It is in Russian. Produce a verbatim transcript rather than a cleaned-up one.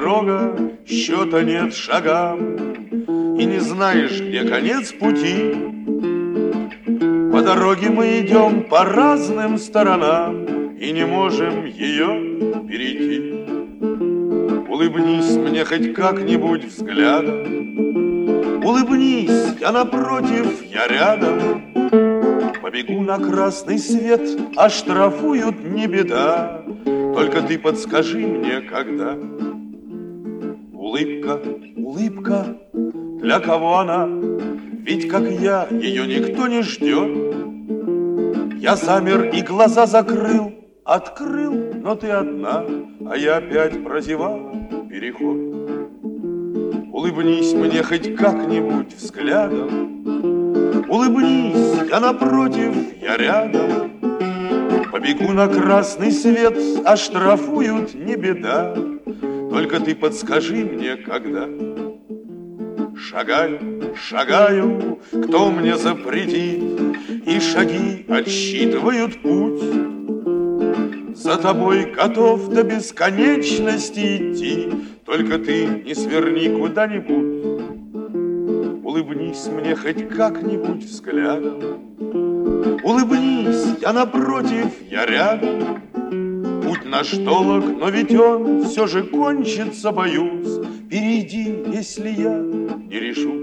дорога, счета нет шагам, и не знаешь, где конец пути. По дороге мы идем по разным сторонам и не можем ее перейти. Улыбнись мне хоть как-нибудь взглядом, улыбнись, я напротив, я рядом. Побегу на красный свет, оштрафуют, не беда, только ты подскажи мне, когда. Улыбка, улыбка, для кого она? Ведь, как я, ее никто не ждет. Я замер и глаза закрыл, открыл, но ты одна, а я опять прозевал переход. Улыбнись мне хоть как-нибудь взглядом, улыбнись, я напротив, я рядом. Побегу на красный свет, оштрафуют, не беда, только ты подскажи мне, когда. Шагаю, шагаю, кто мне запретит, и шаги отсчитывают путь. За тобой готов до бесконечности идти, только ты не сверни куда-нибудь. Улыбнись мне хоть как-нибудь взглядом, улыбнись, я напротив, я рядом. Путь наш долг, но ведь он все же кончится, боюсь. Перейди, если я не решу.